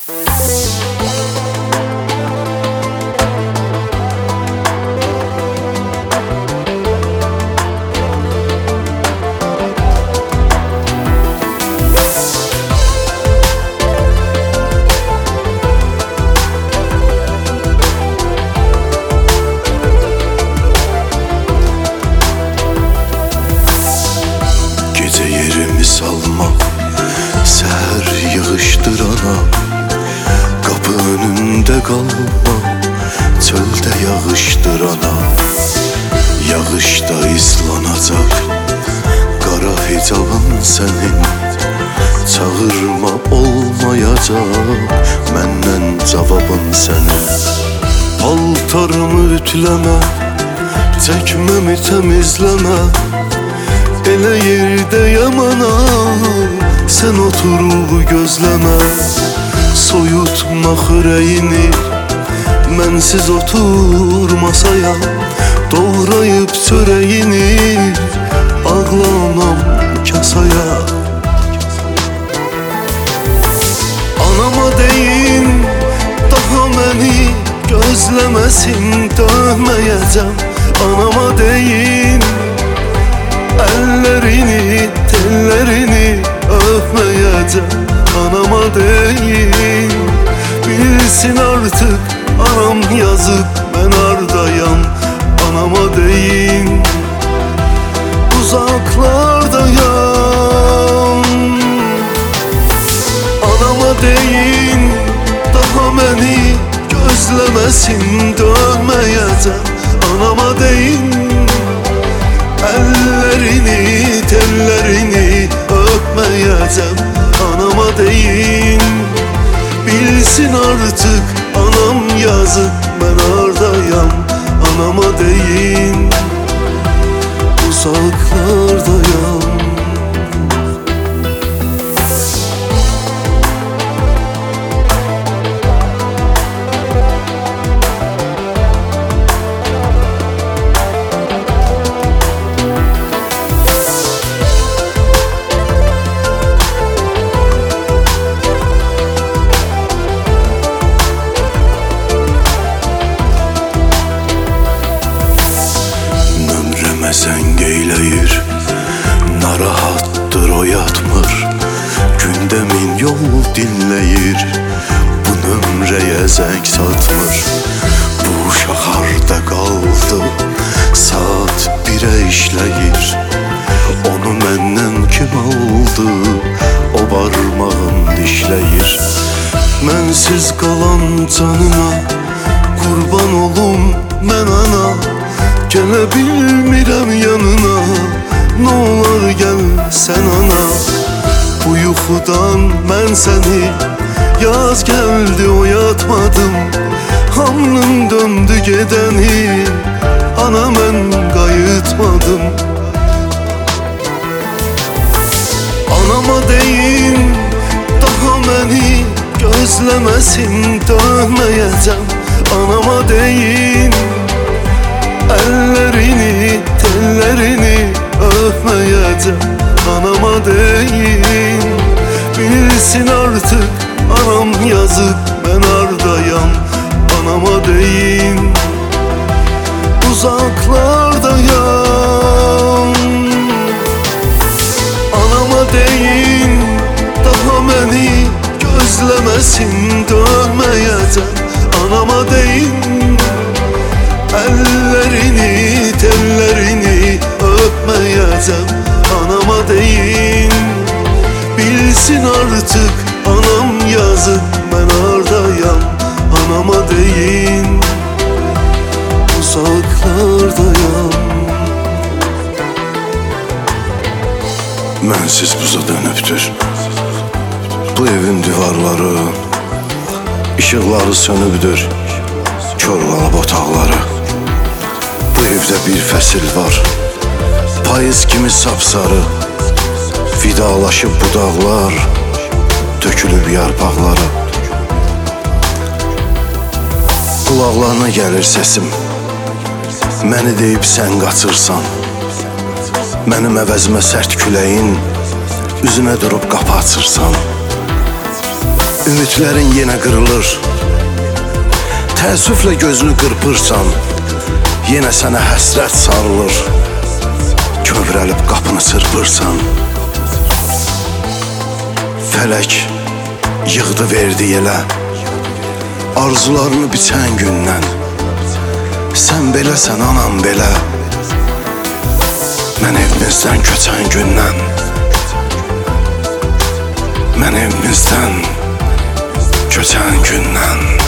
Salma, seher yağışdırana, kapı önünde kalma, çölde yağışdırana. Yağışta islanacak kara hicabın senin, çağırma olmayacak menden cevabın senin. Paltarımı ütüleme, çekmemi temizleme, ele yerde yamana, sen oturup gözleme. Soyutma xörəyini, mənsiz otur masaya, doğrayıp çörəyini, ağlamam kasaya. Anama deyin, daha məni gözləməsin, dönməyəcəm. Anama deyin, ellerini, tellerini öpmeyeceğim. Anama deyin, bilsin artık anam yazık, ben ardayam. Anama deyin, uzaklardayam. Anama deyin, daha beni gözlemesin, dönmeyeceğim. Anama deyin, ellerini, tellerini öpmeyeceğim. Anama deyin, bilsin artık anam yazık, ben ardayam. Anama deyin, uzaklardayam. Zəng eyləyir, narahattır o yatmır, gündə min yol dinləyir, bu nömrəyə zəng satmır. Bu uşaq harda qaldı, saat 1'ə işləyir, onu məndən kim aldı, o barmağım dişləyir. Mənsiz qalan canına qurban olum mən ana, gələ bilmirəm yanına, nə olar gəl sən ana. Bu yuxudan mən səni, yaz gəldi oyatmadım, hamlım döndü gedəni, ana mən qayıtmadım. Anama deyin, daha məni gözləməsin, dönməyəcəm. Anama deyin, ellerini, tellerini öpmeyeceğim. Anama deyin, bilsin artık anam yazık, ben ardayam. Anama deyin, uzaklardayam. Anama deyin, daha beni gözlemesin, dönmeyeceğim. Anama deyin, ellerini, tellerini öpmeyeceğim. Anama deyin, bilsin artık anam yazık, ben ardayam. Anama deyin, uzaklardayam. Mənsiz buza dönübdür bu evin divarları, ışıqları sönübdür kör qalıb otaqları. Bu evdə bir fəsil var, payız kimi sapsarı, vidalaşıb budaqlar, tökülüb yarpaqları. Qulaqlarına gəlir səsim, məni deyib sən qaçırsan, mənim əvəzimə sərt küləyin üzünə durub qapı açırsan. Ümidlərin yenə qırılır. Təəssüflə gözünü qırpırsan, yenə sənə həsrət sarılır. Kövrəlib qapını çırpırsan, fələk yığdı verdi elə. Arzularını biçən gündən, sən beləsən anam belə. Mən evimizdən köçən gündən, mən evimizdən köçən gündən.